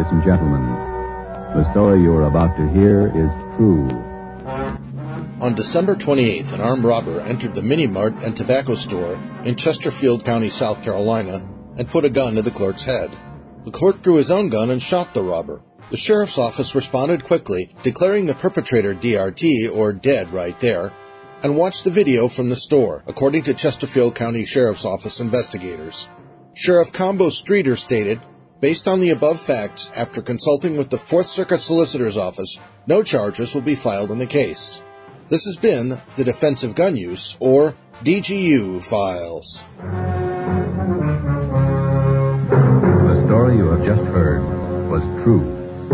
Ladies and gentlemen, the story you are about to hear is true. On December 28th, an armed robber entered the Mini-Mart and tobacco store in Chesterfield County, South Carolina, and put a gun to the clerk's head. The clerk drew his own gun and shot the robber. The sheriff's office responded quickly, declaring the perpetrator DRT, or dead right there, and watched the video from the store, according to Chesterfield County Sheriff's Office investigators. Sheriff Combo Streeter stated, "Based on the above facts, after consulting with the 4th Circuit Solicitor's Office, no charges will be filed in the case." This has been the Defensive Gun Use, or DGU, Files. The story you have just heard was true.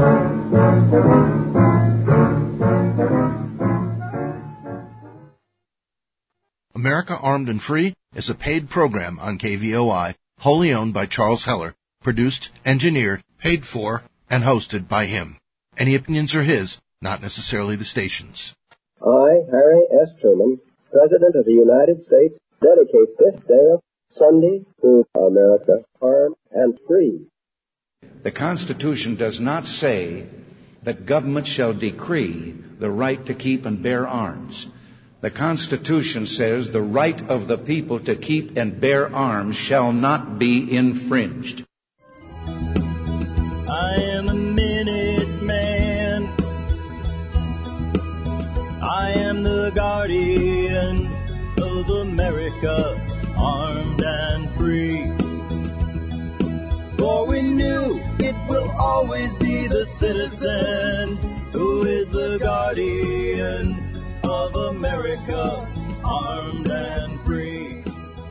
America Armed and Free is a paid program on KVOI, wholly owned by Charles Heller, produced, engineered, paid for, and hosted by him. Any opinions are his, not necessarily the station's. I, Harry S. Truman, President of the United States, dedicate this day of Sunday to America Armed and Free. The Constitution does not say that government shall decree the right to keep and bear arms. The Constitution says the right of the people to keep and bear arms shall not be infringed. I am a minute man. I am the guardian of America, armed and free. For we knew it will always be the citizen who is the guardian of America, armed and free.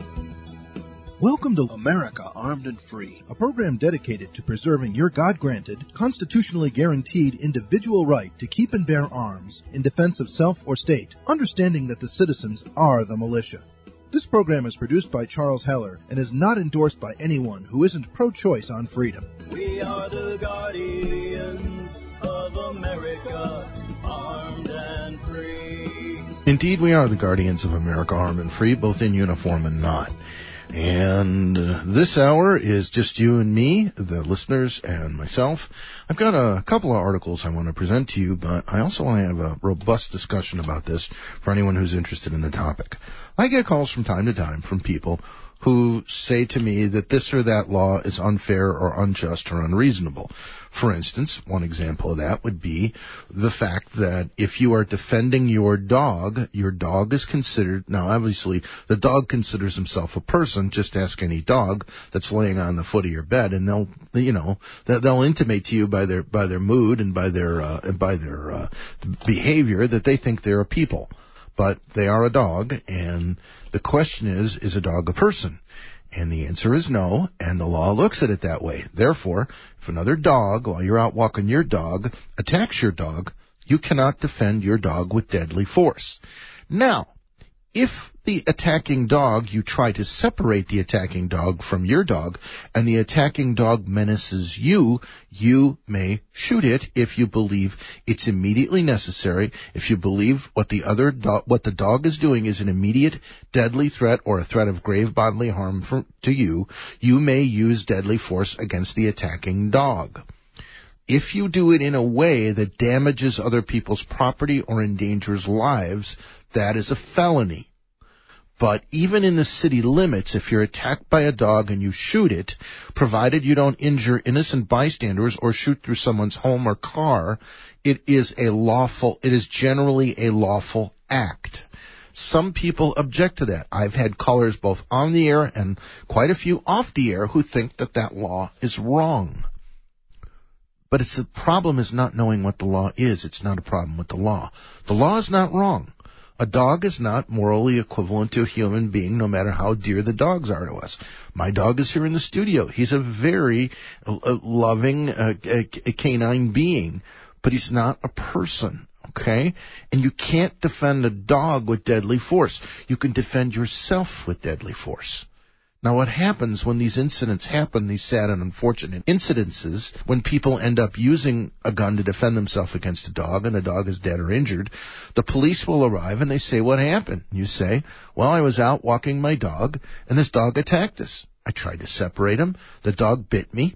Welcome to America Armed and Free, a program dedicated to preserving your God-granted, constitutionally guaranteed individual right to keep and bear arms in defense of self or state, understanding that the citizens are the militia. This program is produced by Charles Heller and is not endorsed by anyone who isn't pro-choice on freedom. We are the guardians of America, armed and free. Indeed, we are the guardians of America, armed and free, both in uniform and not. And this hour is just you and me, the listeners, and myself. I've got a couple of articles I want to present to you, but I also want to have a robust discussion about this for anyone who's interested in the topic. I get calls from time to time from people who say to me that this or that law is unfair or unjust or unreasonable. For instance, one example of that would be the fact that if you are defending your dog is considered, now obviously the dog considers himself a person, just ask any dog that's laying on the foot of your bed, and they'll intimate to you by their mood and by their behavior that they think they're a people. But they are a dog, and the question is a dog a person? And the answer is no, and the law looks at it that way. Therefore, if another dog, while you're out walking your dog, attacks your dog, you cannot defend your dog with deadly force. Now, if the attacking dog, you try to separate the attacking dog from your dog, and the attacking dog menaces you, you may shoot it if you believe it's immediately necessary. If you believe what the dog is doing is an immediate deadly threat or a threat of grave bodily harm to you, you may use deadly force against the attacking dog. If you do it in a way that damages other people's property or endangers lives, that is a felony. But even in the city limits, if you're attacked by a dog and you shoot it, provided you don't injure innocent bystanders or shoot through someone's home or car, it is generally a lawful act. Some people object to that. I've had callers both on the air and quite a few off the air who think that law is wrong. But the problem is not knowing what the law is. It's not a problem with the law. The law is not wrong. A dog is not morally equivalent to a human being, no matter how dear the dogs are to us. My dog is here in the studio. He's a very loving canine being, but he's not a person, okay? And you can't defend a dog with deadly force. You can defend yourself with deadly force. Now, what happens when these incidents happen, these sad and unfortunate incidences, when people end up using a gun to defend themselves against a dog and the dog is dead or injured, the police will arrive and they say, "What happened?" You say, "Well, I was out walking my dog and this dog attacked us. I tried to separate him. The dog bit me.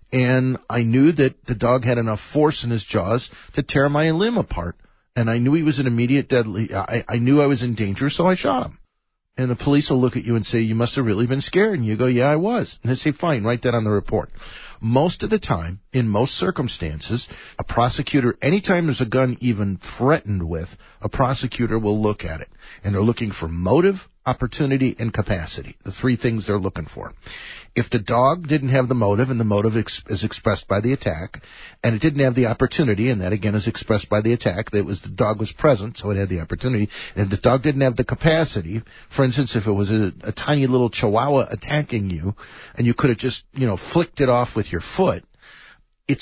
And I knew that the dog had enough force in his jaws to tear my limb apart. And I knew he was an immediate deadly. I knew I was in danger, so I shot him. And the police will look at you and say, you must have really been scared. And you go, yeah, I was. And they say, fine, write that on the report. Most of the time, in most circumstances, a prosecutor, anytime there's a gun even threatened with, a prosecutor will look at it. And they're looking for motive, opportunity, and capacity. The three things they're looking for. If the dog didn't have the motive, and the motive is expressed by the attack, and it didn't have the opportunity, and that again is expressed by the attack, that was the dog was present, so it had the opportunity, and the dog didn't have the capacity, for instance, if it was a tiny little chihuahua attacking you, and you could have just, flicked it off with your foot, it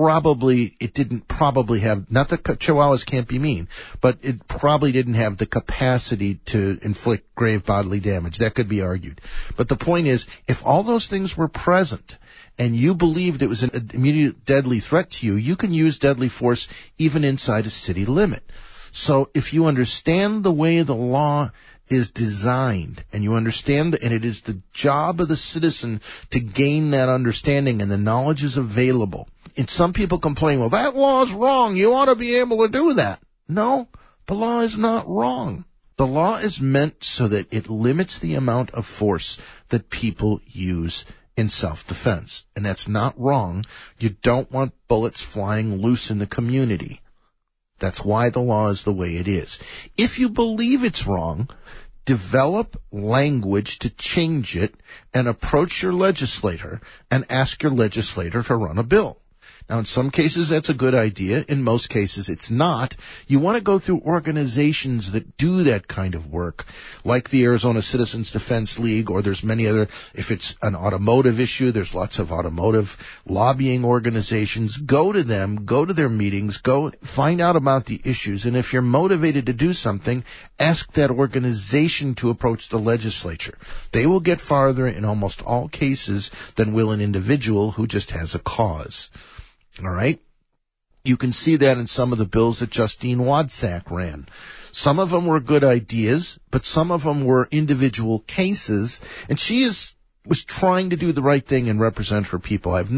didn't probably have, not that chihuahuas can't be mean, but it probably didn't have the capacity to inflict grave bodily damage. That could be argued. But the point is, if all those things were present, and you believed it was an immediate deadly threat to you, you can use deadly force even inside a city limit. So if you understand the way the law is designed, and you understand and it is the job of the citizen to gain that understanding, and the knowledge is available. And some people complain, well, that law is wrong. You ought to be able to do that. No, the law is not wrong. The law is meant so that it limits the amount of force that people use in self-defense. And that's not wrong. You don't want bullets flying loose in the community. That's why the law is the way it is. If you believe it's wrong, develop language to change it and approach your legislator and ask your legislator to run a bill. Now, in some cases, that's a good idea. In most cases, it's not. You want to go through organizations that do that kind of work, like the Arizona Citizens Defense League, or there's many other. If it's an automotive issue, there's lots of automotive lobbying organizations. Go to them, go to their meetings, go find out about the issues, and if you're motivated to do something, ask that organization to approach the legislature. They will get farther in almost all cases than will an individual who just has a cause. All right? You can see that in some of the bills that Justine Wadsack ran. Some of them were good ideas, but some of them were individual cases, and she was trying to do the right thing and represent her people. I'm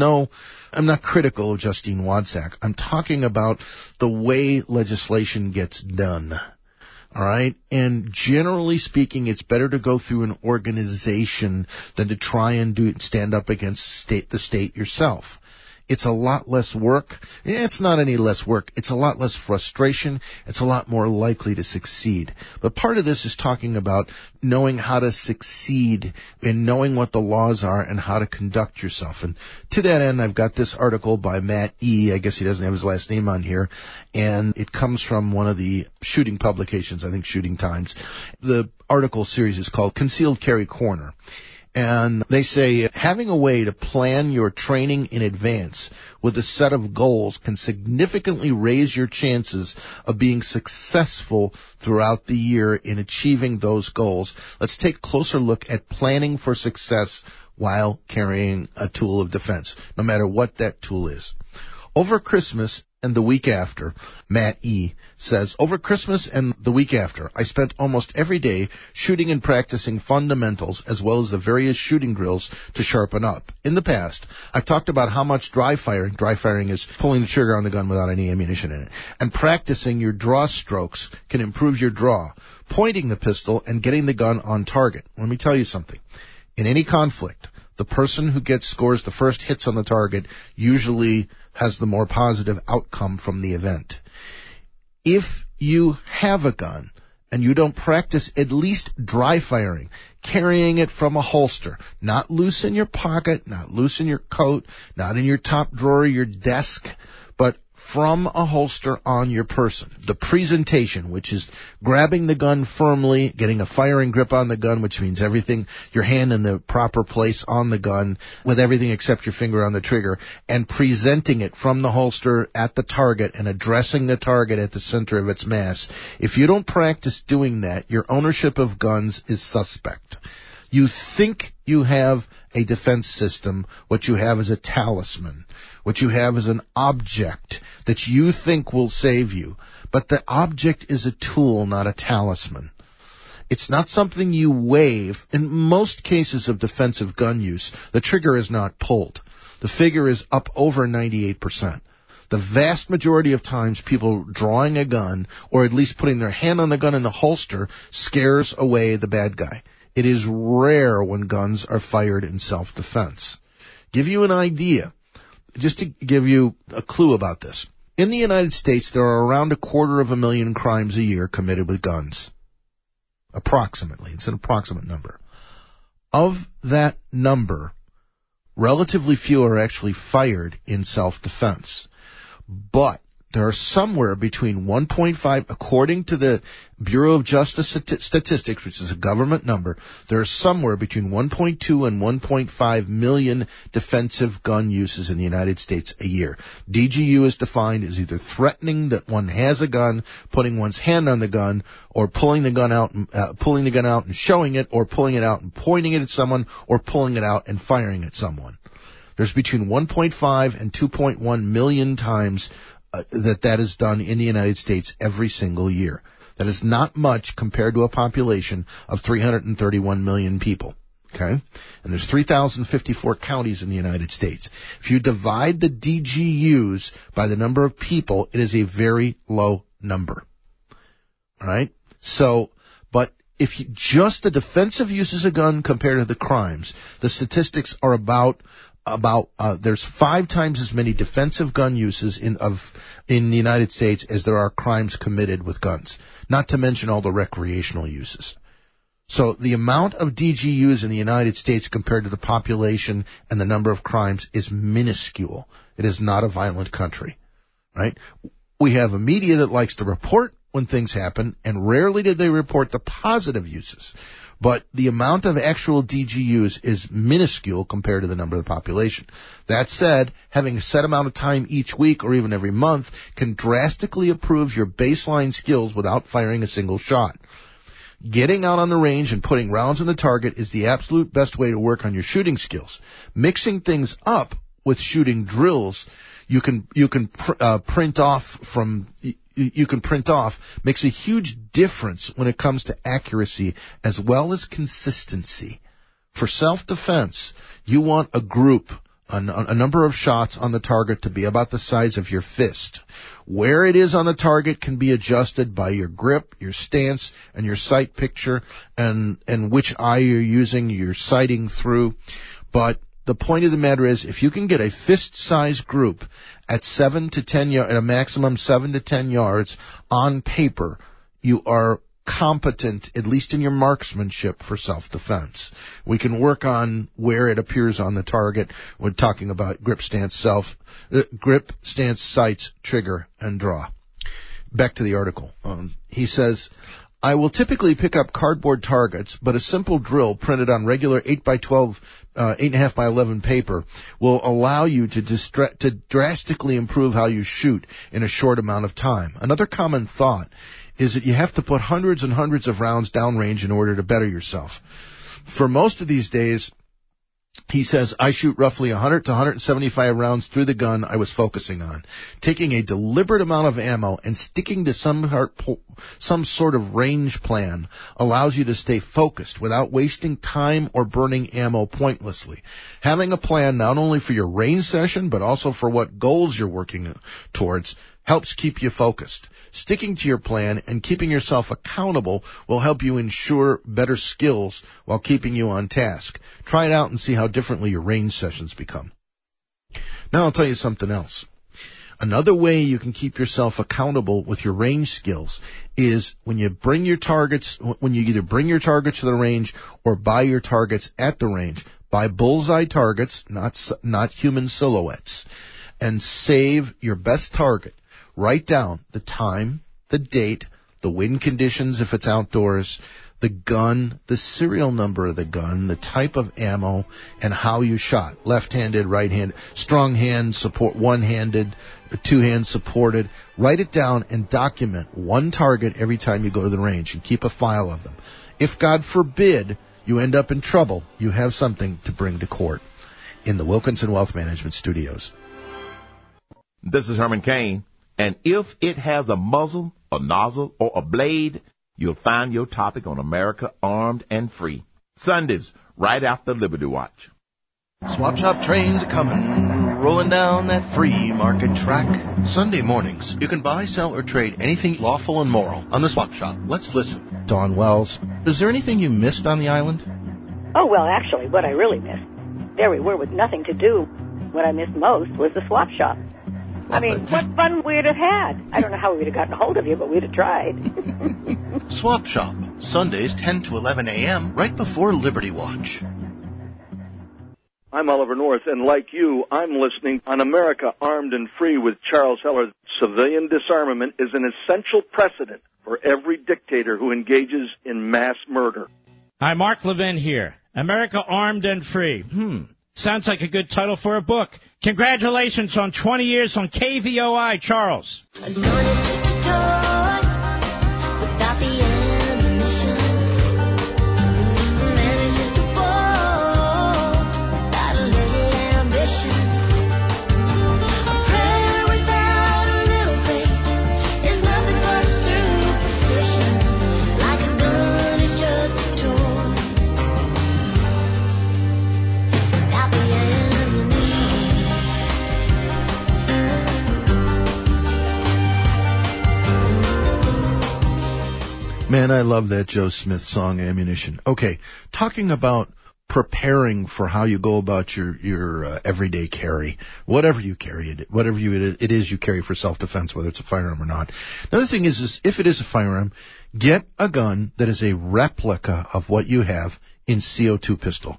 not critical of Justine Wadsack. I'm talking about the way legislation gets done. All right? And generally speaking, it's better to go through an organization than to try and stand up against the state yourself. It's a lot less work. It's not any less work. It's a lot less frustration. It's a lot more likely to succeed. But part of this is talking about knowing how to succeed and knowing what the laws are and how to conduct yourself. And to that end, I've got this article by Matt E. I guess he doesn't have his last name on here. And it comes from one of the shooting publications, I think Shooting Times. The article series is called Concealed Carry Corner. And they say having a way to plan your training in advance with a set of goals can significantly raise your chances of being successful throughout the year in achieving those goals. Let's take a closer look at planning for success while carrying a tool of defense, no matter what that tool is. Over Christmas and the week after, Matt E. says, over Christmas and the week after, I spent almost every day shooting and practicing fundamentals as well as the various shooting drills to sharpen up. In the past, I've talked about how much dry firing is pulling the trigger on the gun without any ammunition in it, and practicing your draw strokes can improve your draw, pointing the pistol and getting the gun on target. Let me tell you something. In any conflict, the person who scores the first hits on the target usually has the more positive outcome from the event. If you have a gun and you don't practice at least dry firing, carrying it from a holster, not loose in your pocket, not loose in your coat, not in your top drawer of your desk, but from a holster on your person. The presentation, which is grabbing the gun firmly, getting a firing grip on the gun, which means everything, your hand in the proper place on the gun with everything except your finger on the trigger, and presenting it from the holster at the target and addressing the target at the center of its mass. If you don't practice doing that, your ownership of guns is suspect. You think you have a defense system. What you have is a talisman. What you have is an object that you think will save you. But the object is a tool, not a talisman. It's not something you wave. In most cases of defensive gun use, the trigger is not pulled. the figure is up over 98%. The vast majority of times people drawing a gun, or at least putting their hand on the gun in the holster, scares away the bad guy. It is rare when guns are fired in self-defense. Give you an idea, just to give you a clue about this. In the United States, there are around 250,000 crimes a year committed with guns. Approximately. It's an approximate number. Of that number, relatively few are actually fired in self-defense. But there are somewhere between 1.5, according to the Bureau of Justice Statistics, which is a government number, there are somewhere between 1.2 and 1.5 million defensive gun uses in the United States a year. DGU is defined as either threatening that one has a gun, putting one's hand on the gun, or pulling the gun out and showing it, or pulling it out and pointing it at someone, or pulling it out and firing at someone. There's between 1.5 and 2.1 million times that is done in the United States every single year. That is not much compared to a population of 331 million people. Okay? And there's 3,054 counties in the United States. If you divide the DGUs by the number of people, it is a very low number. All right? So, but if you, just the defensive uses of gun compared to the crimes, the statistics are there's 5 times as many defensive gun uses in the United States as there are crimes committed with guns, not to mention all the recreational uses. So the amount of DGUs in the United States compared to the population and the number of crimes is minuscule. It is not a violent country, right? We have a media that likes to report when things happen, and rarely did they report the positive uses. But the amount of actual DGUs is minuscule compared to the number of the population. That said, having a set amount of time each week or even every month can drastically improve your baseline skills without firing a single shot. Getting out on the range and putting rounds on the target is the absolute best way to work on your shooting skills. Mixing things up with shooting drills you can print off makes a huge difference when it comes to accuracy as well as consistency. For self-defense, you want a group, a number of shots on the target to be about the size of your fist. Where it is on the target can be adjusted by your grip, your stance, and your sight picture, and which eye you're using, your sighting through. But the point of the matter is, if you can get a fist-sized group at 7 to 10 yards, at a maximum 7 to 10 yards on paper, you are competent, at least in your marksmanship, for self-defense. We can work on where it appears on the target. We're talking about grip, stance, sights, trigger, and draw. Back to the article. He says, I will typically pick up cardboard targets, but a simple drill printed on regular 8x12, 8.5 by 11 paper will allow you to drastically improve how you shoot in a short amount of time. Another common thought is that you have to put hundreds and hundreds of rounds downrange in order to better yourself. For most of these days, he says, I shoot roughly 100 to 175 rounds through the gun I was focusing on. Taking a deliberate amount of ammo and sticking to some sort of range plan allows you to stay focused without wasting time or burning ammo pointlessly. Having a plan not only for your range session, but also for what goals you're working towards helps keep you focused. Sticking to your plan and keeping yourself accountable will help you ensure better skills while keeping you on task. Try it out and see how differently your range sessions become. Now I'll tell you something else. Another way you can keep yourself accountable with your range skills is when you bring your targets, when you either bring your targets to the range or buy your targets at the range. Buy bullseye targets, not human silhouettes, and save your best target. Write down the time, the date, the wind conditions if it's outdoors, the gun, the serial number of the gun, the type of ammo, and how you shot. Left-handed, right-handed, strong hand, support, one-handed, two-hand supported. Write it down and document one target every time you go to the range and keep a file of them. If, God forbid, you end up in trouble, you have something to bring to court. In the Wilkinson Wealth Management Studios. This is Herman Cain. And if it has a muzzle, a nozzle, or a blade, you'll find your topic on America Armed and Free. Sundays, right after Liberty Watch. Swap shop trains are coming, rolling down that free market track. Sunday mornings, you can buy, sell, or trade anything lawful and moral on the Swap Shop. Let's listen. Dawn Wells, is there anything you missed on the island? Oh, well, actually, what I really missed, there we were with nothing to do. What I missed most was the Swap Shop. I mean, what fun we'd have had. I don't know how we'd have gotten a hold of you, but we'd have tried. Swap Shop, Sundays 10 to 11 a.m., right before Liberty Watch. I'm Oliver North, and like you, I'm listening on America Armed and Free with Charles Heller. Civilian disarmament is an essential precedent for every dictator who engages in mass murder. Hi, Mark Levin here. America Armed and Free. Sounds like a good title for a book. Congratulations on 20 years on KVOI, Charles. Man, I love that Joe Smith song, Ammunition. Okay, talking about preparing for how you go about your everyday carry, whatever you carry, whatever it is you carry for self-defense, whether it's a firearm or not. Another thing is if it is a firearm, get a gun that is a replica of what you have in CO2 pistol.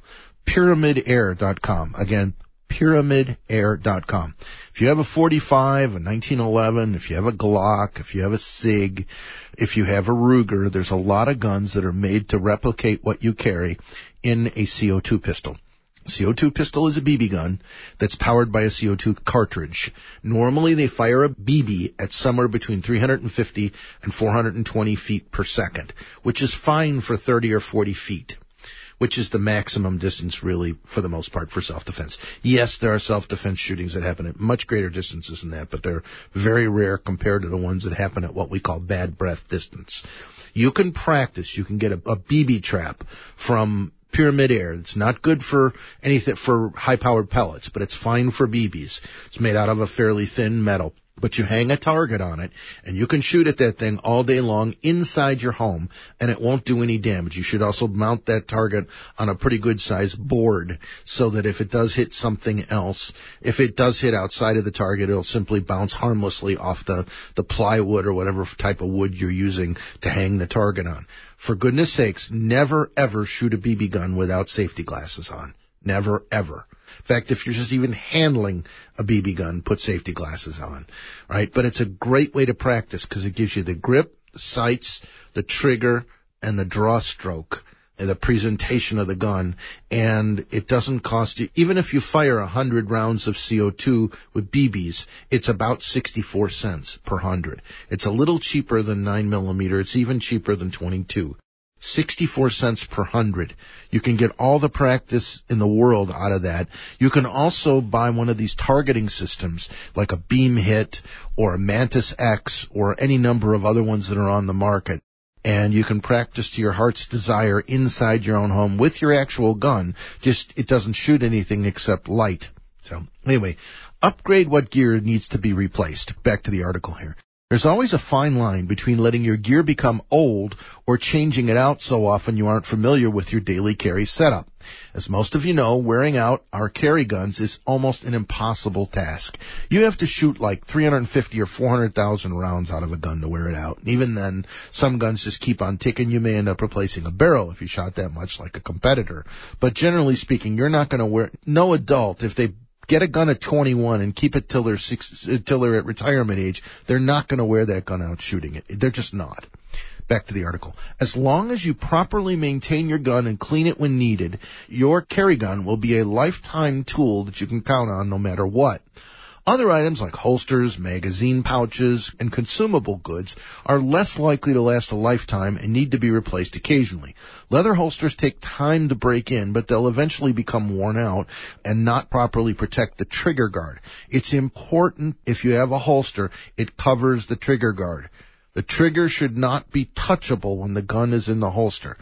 PyramidAir.com. Again, PyramidAir.com. If you have a 45, a 1911, if you have a Glock, if you have a SIG, if you have a Ruger, there's a lot of guns that are made to replicate what you carry in a CO2 pistol. CO2 pistol is a BB gun that's powered by a CO2 cartridge. Normally they fire a BB at somewhere between 350 and 420 feet per second, which is fine for 30 or 40 feet. Which is the maximum distance, really, for the most part, for self-defense. Yes, there are self-defense shootings that happen at much greater distances than that, but they're very rare compared to the ones that happen at what we call bad breath distance. You can practice. You can get a BB trap from Pyramid Air. It's not good for anything for high-powered pellets, but it's fine for BBs. It's made out of a fairly thin metal. But you hang a target on it, and you can shoot at that thing all day long inside your home, and it won't do any damage. You should also mount that target on a pretty good-sized board so that if it does hit something else, if it does hit outside of the target, it'll simply bounce harmlessly off the plywood or whatever type of wood you're using to hang the target on. For goodness sakes, never, ever shoot a BB gun without safety glasses on. Never, ever. In fact, if you're just even handling a BB gun, put safety glasses on, right? But it's a great way to practice because it gives you the grip, the sights, the trigger, and the draw stroke, and the presentation of the gun, and it doesn't cost you, even if you fire 100 rounds of CO2 with BBs, it's about 64 cents per 100. It's a little cheaper than 9mm. It's even cheaper than 22. 64 cents per 100. You can get all the practice in the world out of that. You can also buy one of these targeting systems like a Beam Hit or a Mantis X or any number of other ones that are on the market. And you can practice to your heart's desire inside your own home with your actual gun. Just it doesn't shoot anything except light. So anyway, upgrade what gear needs to be replaced. Back to the article here. There's always a fine line between letting your gear become old or changing it out so often you aren't familiar with your daily carry setup. As most of you know, wearing out our carry guns is almost an impossible task. You have to shoot like 350 or 400,000 rounds out of a gun to wear it out. And even then, some guns just keep on ticking. You may end up replacing a barrel if you shot that much like a competitor. But generally speaking, you're not going to wear... No adult, if they get a gun at 21 and keep it till they're at retirement age, they're not going to wear that gun out shooting it. They're just not. Back to the article. As long as you properly maintain your gun and clean it when needed, your carry gun will be a lifetime tool that you can count on no matter what. Other items like holsters, magazine pouches, and consumable goods are less likely to last a lifetime and need to be replaced occasionally. Leather holsters take time to break in, but they'll eventually become worn out and not properly protect the trigger guard. It's important if you have a holster, it covers the trigger guard. The trigger should not be touchable when the gun is in the holster.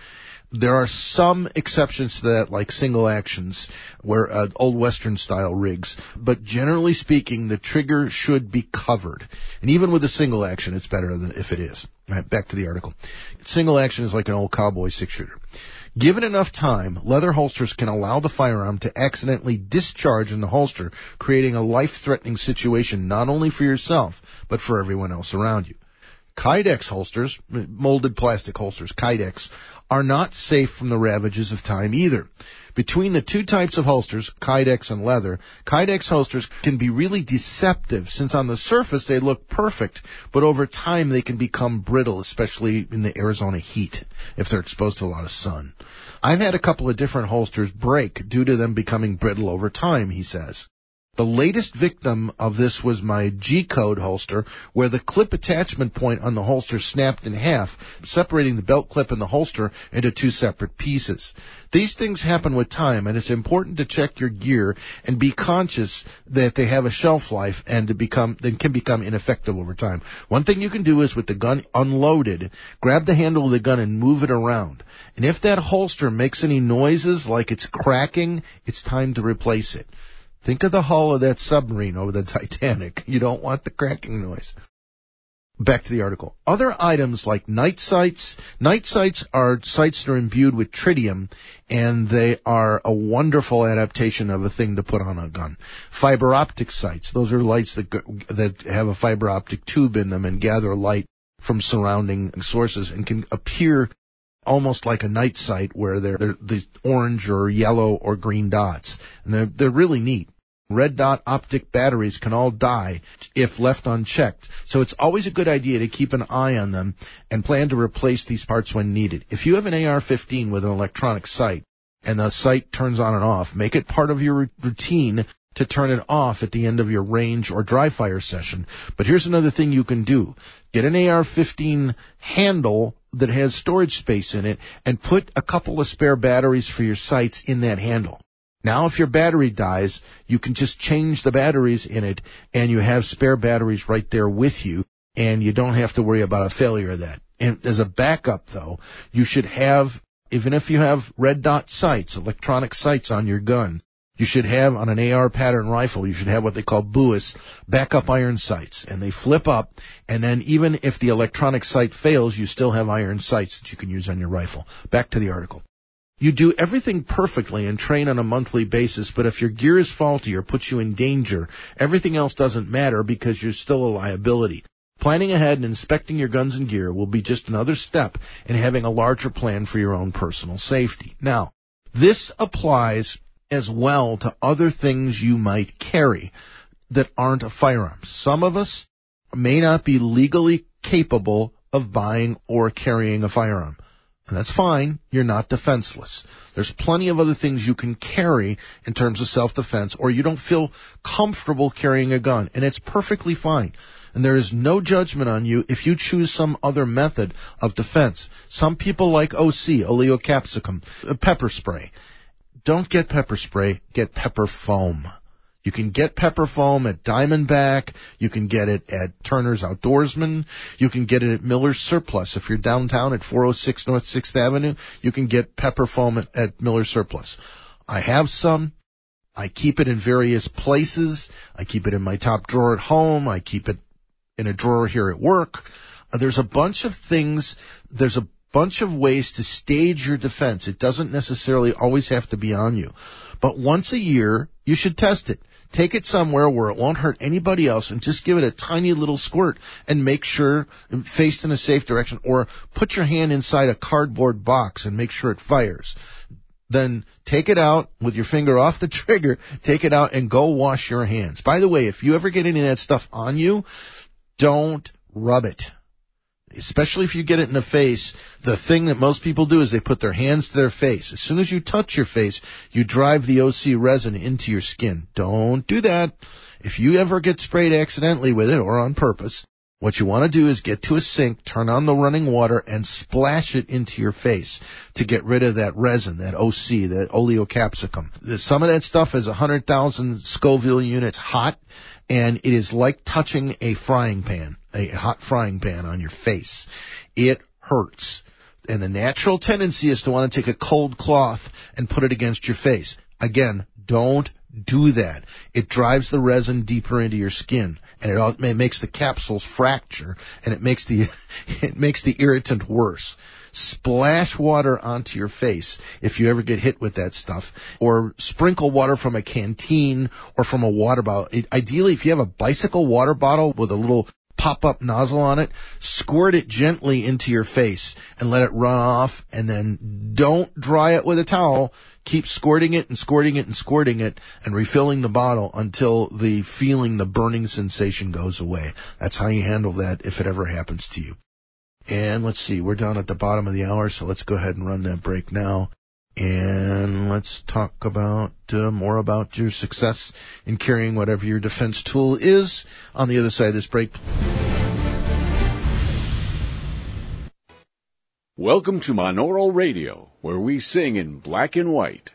There are some exceptions to that, like single actions, where old Western style rigs. But generally speaking, the trigger should be covered. And even with a single action, it's better than if it is. Right, back to the article. Single action is like an old cowboy 6-shooter. Given enough time, leather holsters can allow the firearm to accidentally discharge in the holster, creating a life-threatening situation not only for yourself, but for everyone else around you. Kydex holsters, molded plastic holsters, Kydex, are not safe from the ravages of time either. Between the two types of holsters, Kydex and leather, Kydex holsters can be really deceptive, since on the surface they look perfect, but over time they can become brittle, especially in the Arizona heat, if they're exposed to a lot of sun. I've had a couple of different holsters break due to them becoming brittle over time, he says. The latest victim of this was my G-Code holster, where the clip attachment point on the holster snapped in half, separating the belt clip and the holster into two separate pieces. These things happen with time, and it's important to check your gear and be conscious that they have a shelf life and they can become ineffective over time. One thing you can do is, with the gun unloaded, grab the handle of the gun and move it around. And if that holster makes any noises like it's cracking, it's time to replace it. Think of the hull of that submarine over the Titanic. You don't want the cracking noise. Back to the article. Other items like night sights. Night sights are sights that are imbued with tritium, and they are a wonderful adaptation of a thing to put on a gun. Fiber optic sights. Those are lights that have a fiber optic tube in them and gather light from surrounding sources and can appear almost like a night sight, where they're these orange or yellow or green dots. And they're really neat. Red dot optic batteries can all die if left unchecked, so it's always a good idea to keep an eye on them and plan to replace these parts when needed. If you have an AR-15 with an electronic sight and the sight turns on and off, make it part of your routine to turn it off at the end of your range or dry fire session. But here's another thing you can do. Get an AR-15 handle that has storage space in it and put a couple of spare batteries for your sights in that handle. Now, if your battery dies, you can just change the batteries in it, and you have spare batteries right there with you, and you don't have to worry about a failure of that. And as a backup, though, you should have, even if you have red dot sights, electronic sights on your gun, you should have, on an AR pattern rifle, you should have what they call BUIS, backup iron sights. And they flip up, and then even if the electronic sight fails, you still have iron sights that you can use on your rifle. Back to the article. You do everything perfectly and train on a monthly basis, but if your gear is faulty or puts you in danger, everything else doesn't matter because you're still a liability. Planning ahead and inspecting your guns and gear will be just another step in having a larger plan for your own personal safety. Now, this applies as well to other things you might carry that aren't a firearm. Some of us may not be legally capable of buying or carrying a firearm. And that's fine. You're not defenseless. There's plenty of other things you can carry in terms of self-defense, or you don't feel comfortable carrying a gun, and it's perfectly fine. And there is no judgment on you if you choose some other method of defense. Some people like OC, oleocapsicum, pepper spray. Don't get pepper spray, get pepper foam. You can get pepper foam at Diamondback. You can get it at Turner's Outdoorsman. You can get it at Miller's Surplus. If you're downtown at 406 North 6th Avenue, you can get pepper foam at Miller's Surplus. I have some. I keep it in various places. I keep it in my top drawer at home. I keep it in a drawer here at work. There's a bunch of things. There's a bunch of ways to stage your defense. It doesn't necessarily always have to be on you. But once a year, you should test it. Take it somewhere where it won't hurt anybody else and just give it a tiny little squirt and make sure it's faced in a safe direction, or put your hand inside a cardboard box and make sure it fires. Then take it out with your finger off the trigger, take it out and go wash your hands. By the way, if you ever get any of that stuff on you, don't rub it. Especially if you get it in the face, the thing that most people do is they put their hands to their face. As soon as you touch your face, you drive the OC resin into your skin. Don't do that. If you ever get sprayed accidentally with it or on purpose, what you want to do is get to a sink, turn on the running water, and splash it into your face to get rid of that resin, that OC, that oleocapsicum. Some of that stuff is 100,000 Scoville units hot, and it is like touching a frying pan, a hot frying pan on your face. It hurts. And the natural tendency is to want to take a cold cloth and put it against your face. Again, don't do that. It drives the resin deeper into your skin, and it makes the capsules fracture, and it makes the irritant worse. Splash water onto your face if you ever get hit with that stuff, or sprinkle water from a canteen or from a water bottle. Ideally, if you have a bicycle water bottle with a little pop-up nozzle on it, squirt it gently into your face and let it run off, and then don't dry it with a towel. Keep squirting it and squirting it and squirting it and refilling the bottle until the burning sensation goes away. That's how you handle that if it ever happens to you. And let's see, we're down at the bottom of the hour, so let's go ahead and run that break now. And let's talk about more about your success in carrying whatever your defense tool is on the other side of this break. Welcome to Monaural Radio, where we sing in black and white.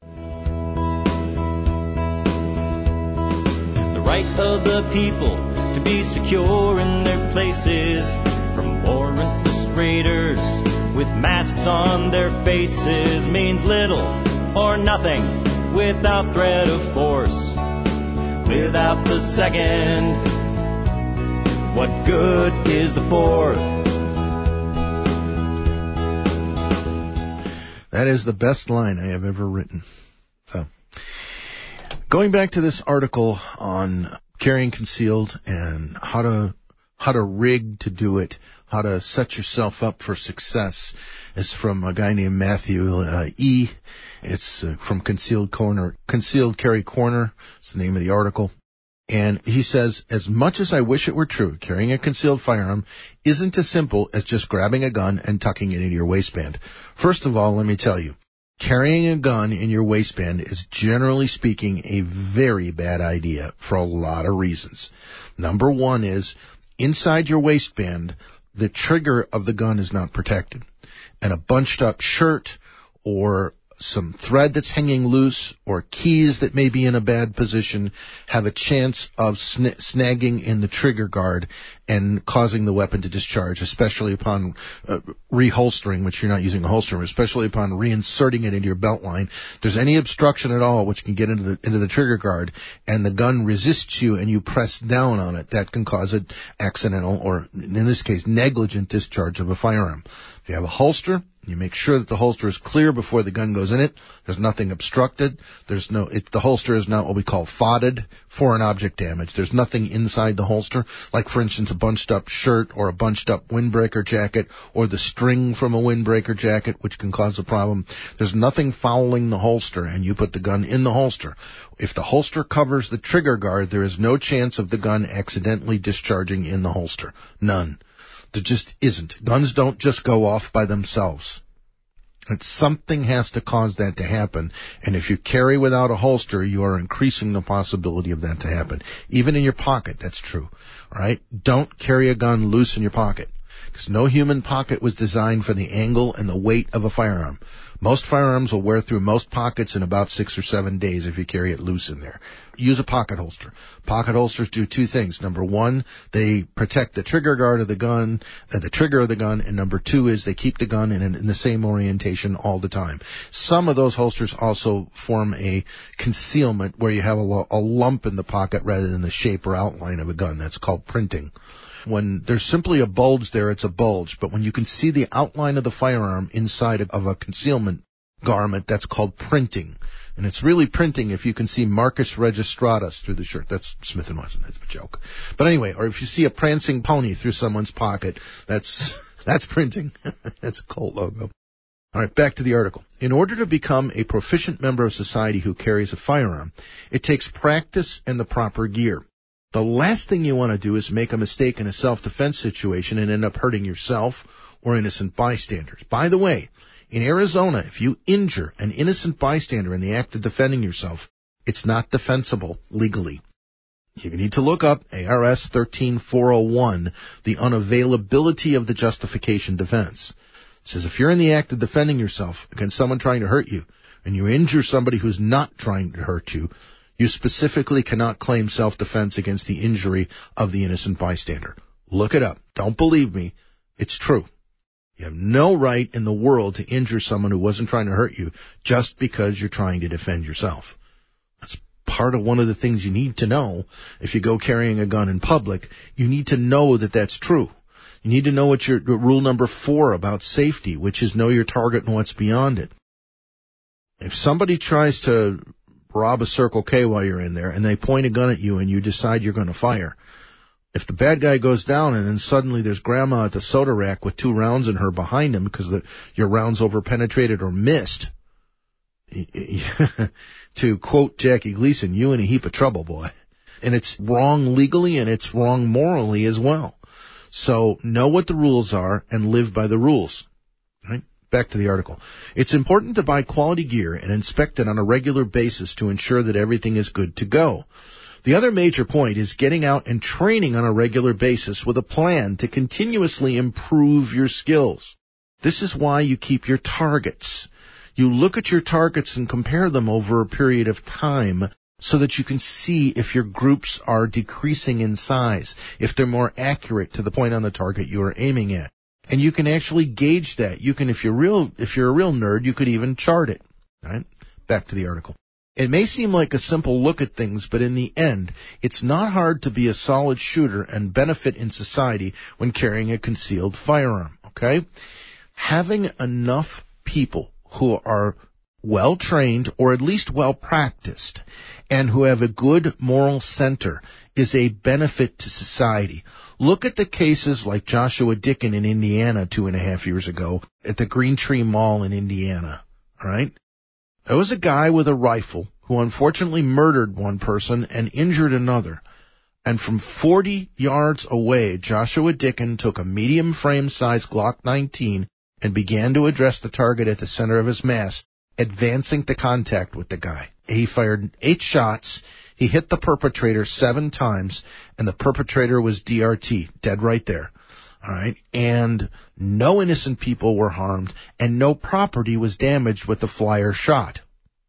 The right of the people to be secure in their places from warrantless raiders with masks on their faces means little or nothing without threat of force. Without the second, what good is the fourth? That is the best line I have ever written. So, going back to this article on carrying concealed and how to rig to do it, how to set yourself up for success, is from a guy named Matthew E. It's from Concealed Carry Corner. It's the name of the article. And he says, as much as I wish it were true, carrying a concealed firearm isn't as simple as just grabbing a gun and tucking it into your waistband. First of all, let me tell you, carrying a gun in your waistband is, generally speaking, a very bad idea for a lot of reasons. Number one is, inside your waistband, the trigger of the gun is not protected. And a bunched up shirt or some thread that's hanging loose or keys that may be in a bad position have a chance of snagging in the trigger guard and causing the weapon to discharge, especially upon reholstering, which you're not using a holster, especially upon reinserting it into your belt line. If there's any obstruction at all which can get into the trigger guard and the gun resists you and you press down on it, that can cause an accidental, or in this case, negligent discharge of a firearm. If you have a holster, you make sure that the holster is clear before the gun goes in it. There's nothing obstructed. The holster is not what we call FODDed, foreign object damage. There's nothing inside the holster, like, for instance, a bunched up shirt or a bunched up windbreaker jacket or the string from a windbreaker jacket, which can cause a problem. There's nothing fouling the holster, and you put the gun in the holster. If the holster covers the trigger guard, there is no chance of the gun accidentally discharging in the holster. None. There just isn't. Guns don't just go off by themselves. Something has to cause that to happen, and if you carry without a holster, you are increasing the possibility of that to happen. Even in your pocket, that's true. All right? Don't carry a gun loose in your pocket, because no human pocket was designed for the angle and the weight of a firearm. Most firearms will wear through most pockets in about 6 or 7 days if you carry it loose in there. Use a pocket holster. Pocket holsters do two things. Number one, they protect the trigger guard of the gun, the trigger of the gun, and number two is they keep the gun in the same orientation all the time. Some of those holsters also form a concealment where you have a lump in the pocket rather than the shape or outline of a gun. That's called printing. When there's simply a bulge there, it's a bulge. But when you can see the outline of the firearm inside of a concealment garment, that's called printing. And it's really printing if you can see Marcus Registratus through the shirt. That's Smith & Wesson. That's a joke. But anyway, or if you see a prancing pony through someone's pocket, that's printing. That's a Colt logo. All right, back to the article. In order to become a proficient member of society who carries a firearm, it takes practice and the proper gear. The last thing you want to do is make a mistake in a self-defense situation and end up hurting yourself or innocent bystanders. By the way, in Arizona, if you injure an innocent bystander in the act of defending yourself, it's not defensible legally. You need to look up ARS 13401, the unavailability of the justification defense. It says if you're in the act of defending yourself against someone trying to hurt you, and you injure somebody who's not trying to hurt you, you specifically cannot claim self-defense against the injury of the innocent bystander. Look it up. Don't believe me. It's true. You have no right in the world to injure someone who wasn't trying to hurt you just because you're trying to defend yourself. That's part of one of the things you need to know if you go carrying a gun in public. You need to know that that's true. You need to know what your rule number 4 about safety, which is know your target and what's beyond it. If somebody tries to rob a Circle K while you're in there and they point a gun at you and you decide you're going to fire, if the bad guy goes down and then suddenly there's grandma at the soda rack with 2 rounds in her behind him because your rounds over-penetrated or missed, to quote Jackie Gleason, you in a heap of trouble, boy. And it's wrong legally and it's wrong morally as well. So know what the rules are and live by the rules. Right? Back to the article. It's important to buy quality gear and inspect it on a regular basis to ensure that everything is good to go. The other major point is getting out and training on a regular basis with a plan to continuously improve your skills. This is why you keep your targets. You look at your targets and compare them over a period of time so that you can see if your groups are decreasing in size, if they're more accurate to the point on the target you are aiming at. And you can actually gauge that. You can, if you're a real nerd, you could even chart it. Right? Back to the article. It may seem like a simple look at things, but in the end, it's not hard to be a solid shooter and benefit in society when carrying a concealed firearm, okay? Having enough people who are well-trained or at least well-practiced and who have a good moral center is a benefit to society. Look at the cases like Joshua Dicken in Indiana 2.5 years ago at the Green Tree Mall in Indiana, all right? There was a guy with a rifle who unfortunately murdered one person and injured another. And from 40 yards away, Joshua Dicken took a medium frame size Glock 19 and began to address the target at the center of his mass, advancing to contact with the guy. He fired 8 shots. He hit the perpetrator 7 times, and the perpetrator was DRT, dead right there. All right, and no innocent people were harmed, and no property was damaged with the flyer shot.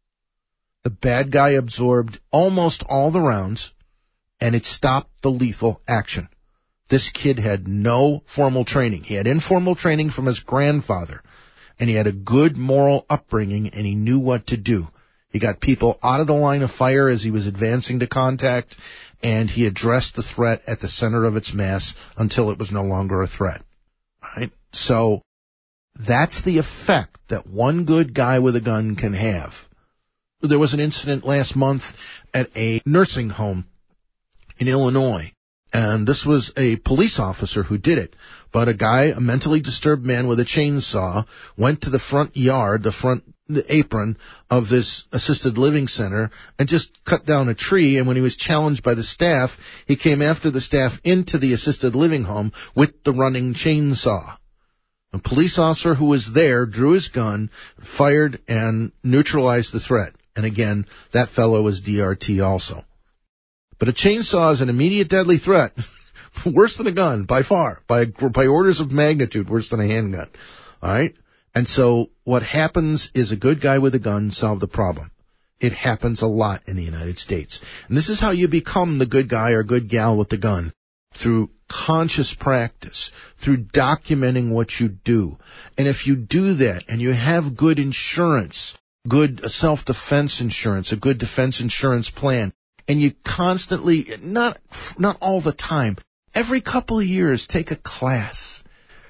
The bad guy absorbed almost all the rounds, and it stopped the lethal action. This kid had no formal training. He had informal training from his grandfather, and he had a good moral upbringing, and he knew what to do. He got people out of the line of fire as he was advancing to contact, and he addressed the threat at the center of its mass until it was no longer a threat. Right? So that's the effect that one good guy with a gun can have. There was an incident last month at a nursing home in Illinois, and this was a police officer who did it. But a guy, a mentally disturbed man with a chainsaw, went to the front yard, the apron of this assisted living center and just cut down a tree, and when he was challenged by the staff, he came after the staff into the assisted living home with the running chainsaw. A police officer who was there drew his gun, fired, and neutralized the threat. And again, that fellow was DRT also. But a chainsaw is an immediate deadly threat. Worse than a gun, by far. By orders of magnitude, worse than a handgun. All right? And so what happens is a good guy with a gun solved the problem. It happens a lot in the United States. And this is how you become the good guy or good gal with the gun. Through conscious practice, through documenting what you do. And if you do that and you have good insurance, good self-defense insurance, a good defense insurance plan, and you constantly, not all the time, every couple of years take a class.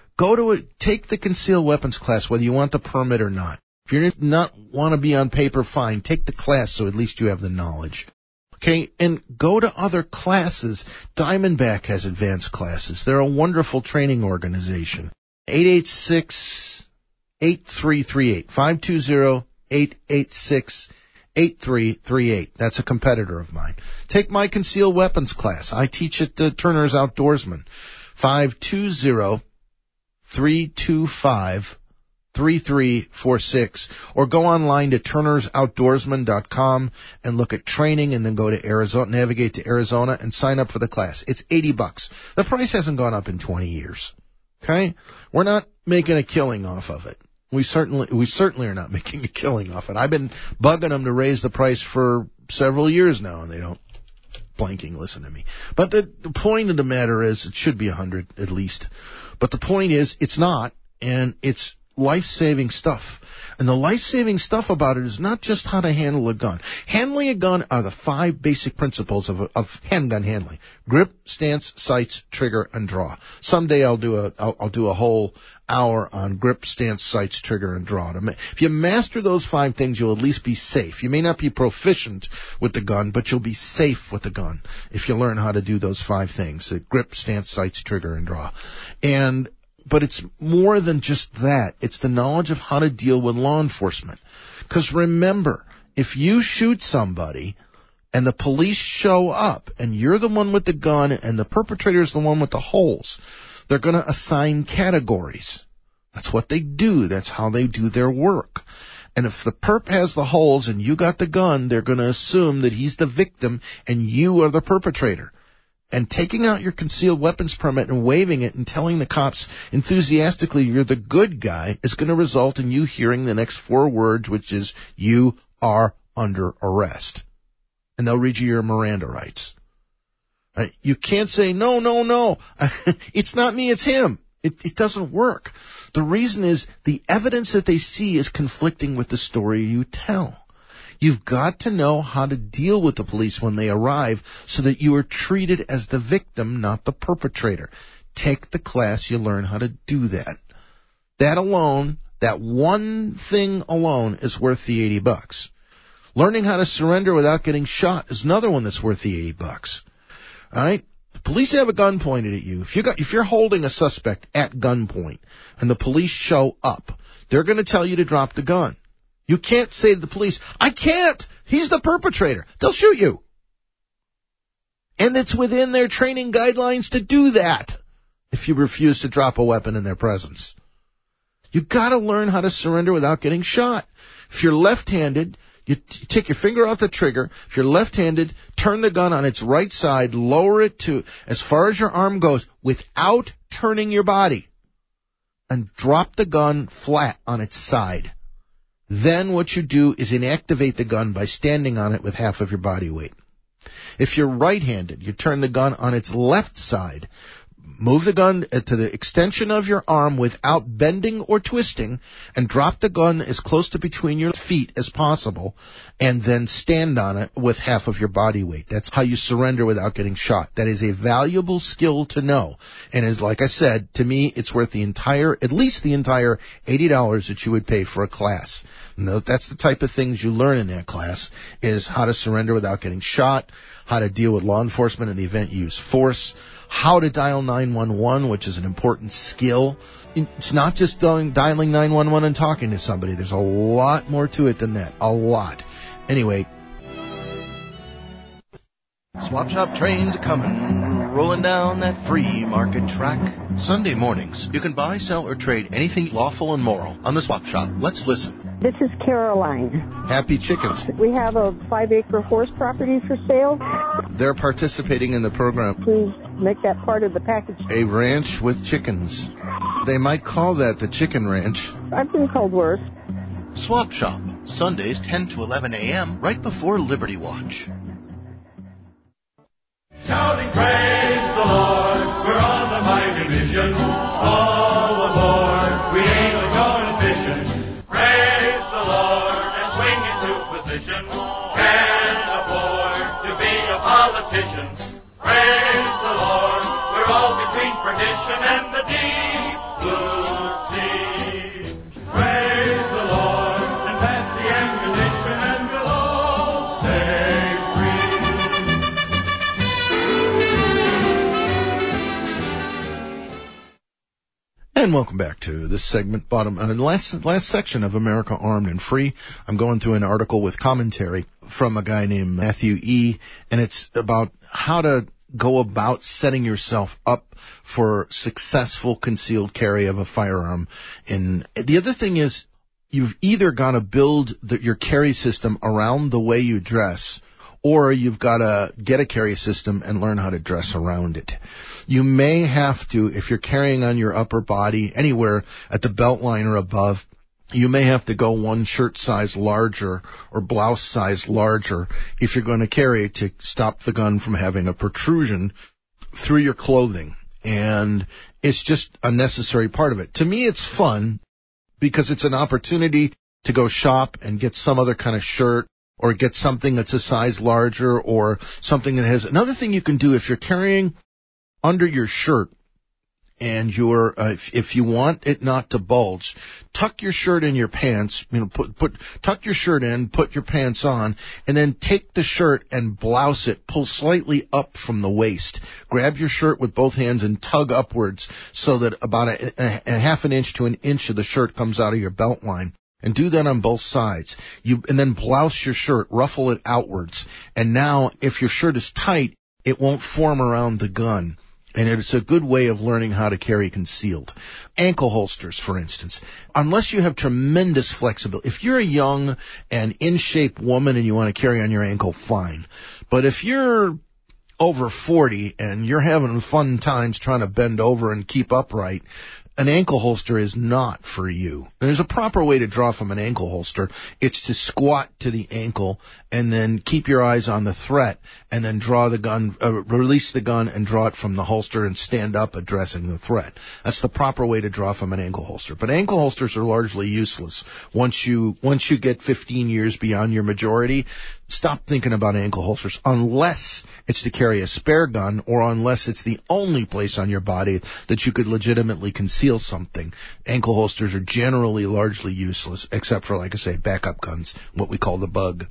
Take the concealed weapons class, whether you want the permit or not. If you not want to be on paper, fine. Take the class so at least you have the knowledge. Okay, and go to other classes. Diamondback has advanced classes. They're a wonderful training organization. 886-8338. 520-886-8338. That's a competitor of mine. Take my concealed weapons class. I teach at the Turner's Outdoorsman. 520-325-3346, or go online to turnersoutdoorsman.com and look at training, and then go to Arizona, navigate to Arizona, and sign up for the class. It's $80. The price hasn't gone up in 20 years. Okay? We're not making a killing off of it. We certainly are not making a killing off it. I've been bugging them to raise the price for several years now, and they don't blanking listen to me. But the point of the matter is, it should be $100 at least. But the point is, it's not, and it's life-saving stuff. And the life-saving stuff about it is not just how to handle a gun. Handling a gun are the 5 basic principles of handgun handling: grip, stance, sights, trigger, and draw. Someday I'll do a whole hour on grip, stance, sights, trigger, and draw. If you master those 5 things, you'll at least be safe. You may not be proficient with the gun, but you'll be safe with the gun if you learn how to do those 5 things: grip, stance, sights, trigger, and draw. But it's more than just that. It's the knowledge of how to deal with law enforcement. Because remember, if you shoot somebody and the police show up and you're the one with the gun and the perpetrator is the one with the holes, they're going to assign categories. That's what they do. That's how they do their work. And if the perp has the holes and you got the gun, they're going to assume that he's the victim and you are the perpetrator. And taking out your concealed weapons permit and waving it and telling the cops enthusiastically you're the good guy is going to result in you hearing the next 4 words, which is, "You are under arrest." And they'll read you your Miranda rights. You can't say, no, it's not me, it's him. It doesn't work. The reason is the evidence that they see is conflicting with the story you tell. You've got to know how to deal with the police when they arrive so that you are treated as the victim, not the perpetrator. Take the class, you learn how to do that. That alone, that one thing alone, is worth the $80. Learning how to surrender without getting shot is another one that's worth the $80. All right? The police have a gun pointed at you. If you're holding a suspect at gunpoint and the police show up, they're going to tell you to drop the gun. You can't say to the police, "I can't. He's the perpetrator." They'll shoot you. And it's within their training guidelines to do that if you refuse to drop a weapon in their presence. You've got to learn how to surrender without getting shot. If you're left-handed, you take your finger off the trigger. If you're left-handed, turn the gun on its right side, lower it to as far as your arm goes without turning your body, and drop the gun flat on its side. Then what you do is inactivate the gun by standing on it with half of your body weight. If you're right-handed, you turn the gun on its left side. Move the gun to the extension of your arm without bending or twisting, and drop the gun as close to between your feet as possible, and then stand on it with half of your body weight. That's how you surrender without getting shot. That is a valuable skill to know. And as like I said, to me, it's worth at least the entire $80 that you would pay for a class. And that's the type of things you learn in that class, is how to surrender without getting shot, how to deal with law enforcement in the event you use force, how to dial 911, which is an important skill. It's not just dialing 911 and talking to somebody. There's a lot more to it than that. A lot. Anyway, swap shop trains are coming, rolling down that free market track. Sunday mornings, you can buy, sell, or trade anything lawful and moral on the swap shop. Let's listen. This is Caroline. Happy Chickens. We have a 5-acre horse property for sale. They're participating in the program. Please make that part of the package. A ranch with chickens. They might call that the Chicken Ranch. I've been called worse. Swap Shop, Sundays 10 to 11 a.m., right before Liberty Watch. Shouting praise the Lord, we're on the mighty mission. All aboard, we ain't a going fishing. Praise the Lord and swing into position. Can't afford to be a politician. Praise the Lord, we're all between perdition and the deep blue sea. Praise the Lord and pass the ammunition and we'll all stay free. And welcome back to this segment, last section of America Armed and Free. I'm going through an article with commentary from a guy named Matthew E., and it's about how to go about setting yourself up for successful concealed carry of a firearm. And the other thing is, you've either got to build your carry system around the way you dress, or you've got to get a carry system and learn how to dress around it. You may have to, if you're carrying on your upper body anywhere at the belt line or above, you may have to go one shirt size larger or blouse size larger if you're going to carry to stop the gun from having a protrusion through your clothing. And it's just a necessary part of it. To me, it's fun because it's an opportunity to go shop and get some other kind of shirt or get something that's a size larger or something that has... Another thing you can do if you're carrying under your shirt and you're, if you want it not to bulge, tuck your shirt in your pants, tuck your shirt in, put your pants on, and then take the shirt and blouse it, pull slightly up from the waist. Grab your shirt with both hands and tug upwards so that about a half an inch to an inch of the shirt comes out of your belt line. And do that on both sides. And then blouse your shirt, ruffle it outwards. And now, if your shirt is tight, it won't form around the gun. And it's a good way of learning how to carry concealed. Ankle holsters, for instance. Unless you have tremendous flexibility. If you're a young and in-shape woman and you want to carry on your ankle, fine. But if you're over 40 and you're having fun times trying to bend over and keep upright, an ankle holster is not for you. There's a proper way to draw from an ankle holster. It's to squat to the ankle and then keep your eyes on the threat and then draw the gun, release the gun and draw it from the holster and stand up addressing the threat. That's the proper way to draw from an ankle holster. But ankle holsters are largely useless. Once you get 15 years beyond your majority, stop thinking about ankle holsters unless it's to carry a spare gun or unless it's the only place on your body that you could legitimately conceal something. Ankle holsters are generally largely useless, except for, like I say, backup guns, what we call the bug.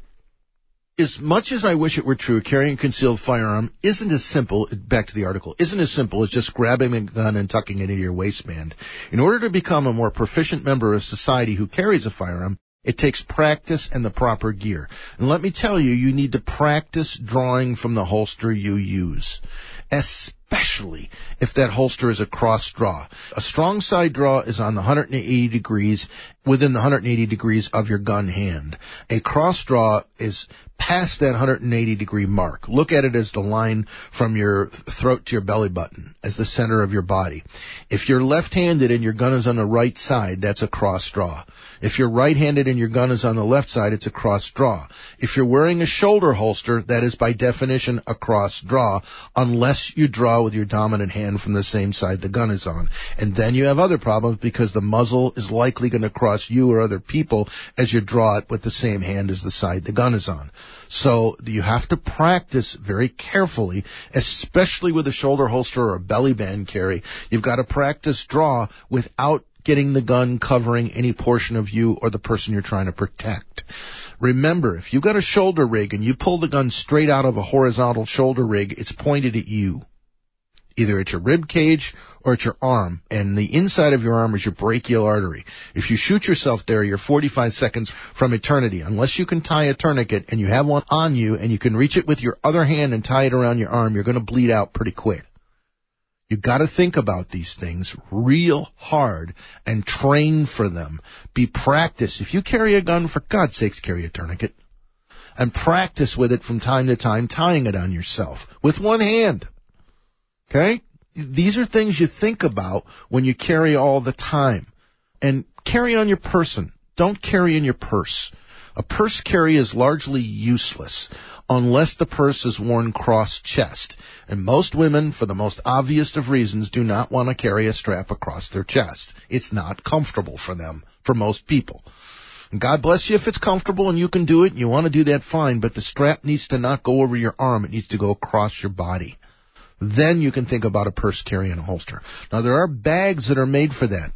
As much as I wish it were true, carrying a concealed firearm isn't as simple, back to the article, isn't as simple as just grabbing a gun and tucking it into your waistband. In order to become a more proficient member of society who carries a firearm, it takes practice and the proper gear. And let me tell you, you need to practice drawing from the holster you use, especially if that holster is a cross draw. A strong side draw is on the 180 degrees, within the 180 degrees of your gun hand. A cross draw is past that 180 degree mark. Look at it as the line from your throat to your belly button, as the center of your body. If you're left-handed and your gun is on the right side, that's a cross draw. If you're right-handed and your gun is on the left side, it's a cross draw. If you're wearing a shoulder holster, that is by definition a cross draw, unless you draw with your dominant hand from the same side the gun is on. And then you have other problems because the muzzle is likely going to cross you or other people as you draw it with the same hand as the side the gun is on. So you have to practice very carefully, especially with a shoulder holster or a belly band carry. You've got to practice draw without getting the gun covering any portion of you or the person you're trying to protect. Remember, if you've got a shoulder rig and you pull the gun straight out of a horizontal shoulder rig, it's pointed at you. Either at your rib cage or at your arm, and the inside of your arm is your brachial artery. If you shoot yourself there, you're 45 seconds from eternity. Unless you can tie a tourniquet and you have one on you and you can reach it with your other hand and tie it around your arm, you're going to bleed out pretty quick. You've got to think about these things real hard and train for them. Be practiced. If you carry a gun, for God's sakes, carry a tourniquet. And practice with it from time to time, tying it on yourself with one hand. Okay? These are things you think about when you carry all the time. And carry on your person. Don't carry in your purse. A purse carry is largely useless unless the purse is worn cross-chest. And most women, for the most obvious of reasons, do not want to carry a strap across their chest. It's not comfortable for them, for most people. And God bless you if it's comfortable and you can do it and you want to do that, fine, but the strap needs to not go over your arm. It needs to go across your body. Then you can think about a purse carry and a holster. Now, there are bags that are made for that.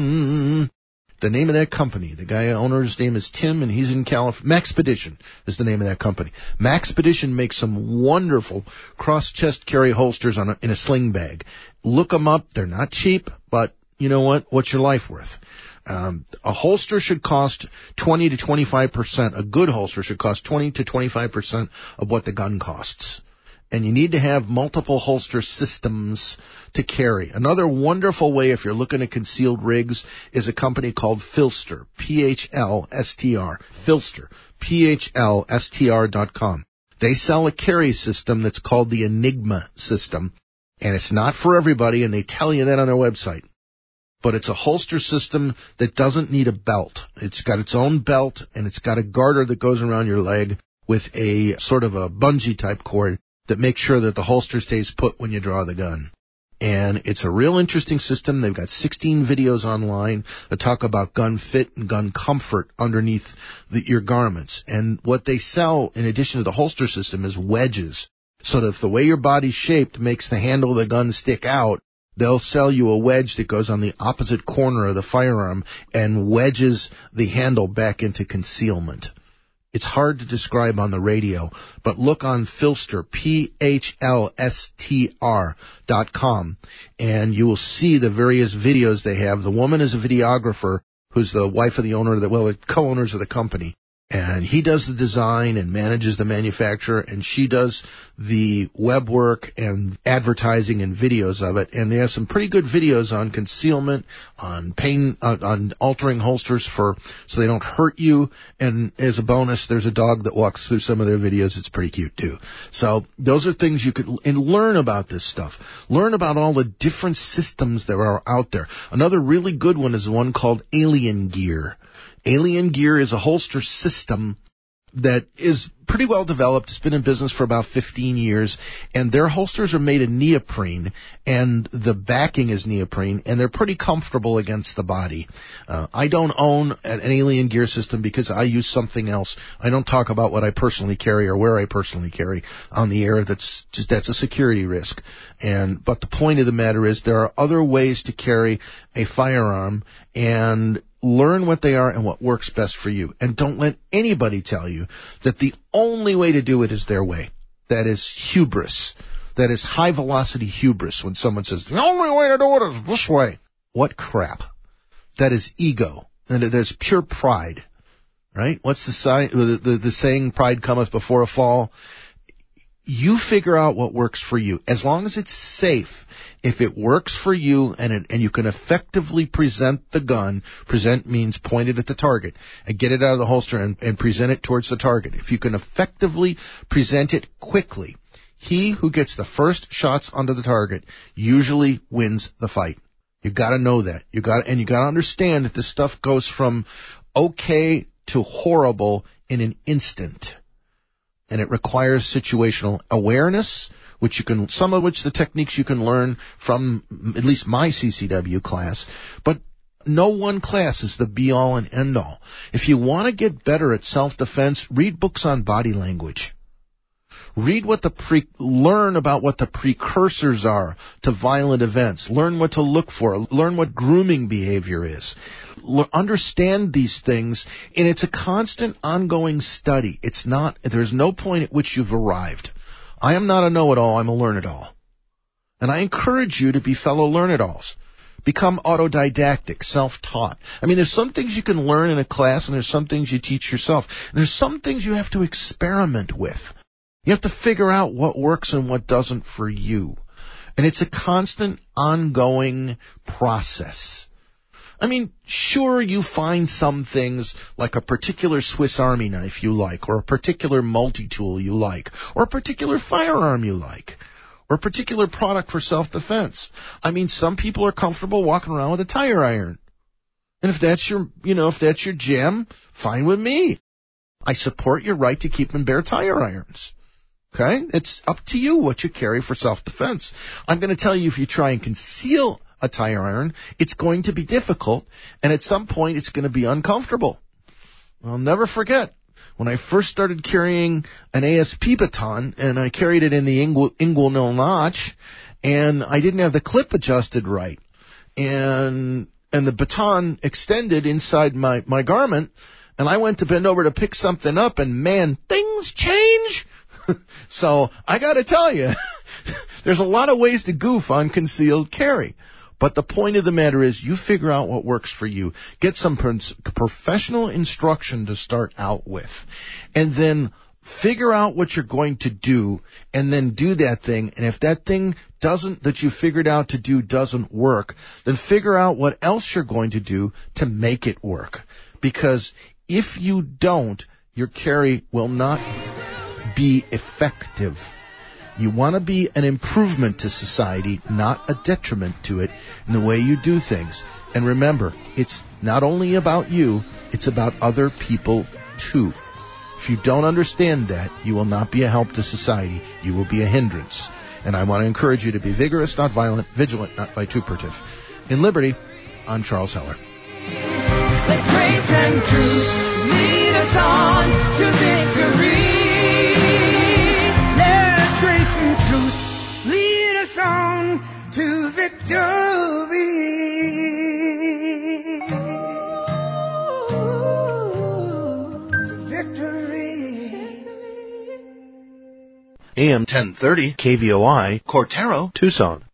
The name of that company, the guy owner's name is Tim, and he's in California. Maxpedition is the name of that company. Maxpedition makes some wonderful cross-chest carry holsters in a sling bag. Look them up. They're not cheap, but you know what? What's your life worth? A holster should cost 20 to 25%. A good holster should cost 20 to 25% of what the gun costs. And you need to have multiple holster systems to carry. Another wonderful way, if you're looking at concealed rigs, is a company called Philster, P-H-L-S-T-R, Philster, P-H-L-S-T-R.com. They sell a carry system that's called the Enigma system, and it's not for everybody, and they tell you that on their website. But it's a holster system that doesn't need a belt. It's got its own belt, and it's got a garter that goes around your leg with a sort of a bungee-type cord that makes sure that the holster stays put when you draw the gun. And it's a real interesting system. They've got 16 videos online that talk about gun fit and gun comfort underneath your garments. And what they sell, in addition to the holster system, is wedges. So that if the way your body's shaped makes the handle of the gun stick out, they'll sell you a wedge that goes on the opposite corner of the firearm and wedges the handle back into concealment. It's hard to describe on the radio, but look on Philster, PHLSTR.com, and you will see the various videos they have. The woman is a videographer who's the wife of the owner of the co-owners of the company. And he does the design and manages the manufacturer, and she does the web work and advertising and videos of it. And they have some pretty good videos on concealment, on on altering holsters so they don't hurt you. And as a bonus, there's a dog that walks through some of their videos. It's pretty cute too. So those are things you could learn about this stuff. Learn about all the different systems that are out there. Another really good one is the one called Alien Gear. Alien Gear is a holster system that is pretty well developed. It's been in business for about 15 years, and their holsters are made of neoprene, and the backing is neoprene, and they're pretty comfortable against the body. I don't own an Alien Gear system because I use something else. I don't talk about what I personally carry or where I personally carry on the air. That's a security risk. But the point of the matter is there are other ways to carry a firearm, and learn what they are and what works best for you. And don't let anybody tell you that the only way to do it is their way. That is hubris. That is high-velocity hubris when someone says, the only way to do it is this way. What crap. That is ego. And there's pure pride. Right? What's the saying, pride cometh before a fall? You figure out what works for you. As long as it's safe, if it works for you and you can effectively present the gun, present means point it at the target, and get it out of the holster and present it towards the target. If you can effectively present it quickly, he who gets the first shots onto the target usually wins the fight. You got to know that. You got to understand that this stuff goes from okay to horrible in an instant. And it requires situational awareness, some of which the techniques you can learn from at least my CCW class. But no one class is the be-all and end-all. If you want to get better at self-defense, read books on body language. Learn about what the precursors are to violent events. Learn what to look for. Learn what grooming behavior is. Understand these things, and it's a constant, ongoing study. There's no point at which you've arrived. I am not a know-it-all. I'm a learn-it-all. And I encourage you to be fellow learn-it-alls. Become autodidactic, self-taught. I mean, there's some things you can learn in a class, and there's some things you teach yourself. And there's some things you have to experiment with. You have to figure out what works and what doesn't for you. And it's a constant, ongoing process. I mean, sure, you find some things like a particular Swiss Army knife you like, or a particular multi-tool you like, or a particular firearm you like, or a particular product for self-defense. I mean, some people are comfortable walking around with a tire iron. And if that's your jam, fine with me. I support your right to keep and bear tire irons. Okay? It's up to you what you carry for self-defense. I'm going to tell you, if you try and conceal a tire iron, it's going to be difficult, and at some point it's going to be uncomfortable. I'll never forget when I first started carrying an ASP baton, and I carried it in the inguinal notch, and I didn't have the clip adjusted right. And the baton extended inside my garment, and I went to bend over to pick something up, and man, things change. So I got to tell you, there's a lot of ways to goof on concealed carry. But the point of the matter is you figure out what works for you. Get some professional instruction to start out with. And then figure out what you're going to do, and then do that thing. And if that thing that you figured out to do doesn't work, then figure out what else you're going to do to make it work. Because if you don't, your carry will not be effective. You want to be an improvement to society, not a detriment to it in the way you do things. And remember, it's not only about you, it's about other people too. If you don't understand that, you will not be a help to society. You will be a hindrance. And I want to encourage you to be vigorous, not violent, vigilant, not vituperative. In liberty, I'm Charles Heller. Let grace and truth lead us on to victory. Let grace and truth lead us on to victory. Victory. AM 1030, KVOI, Cortero, Tucson.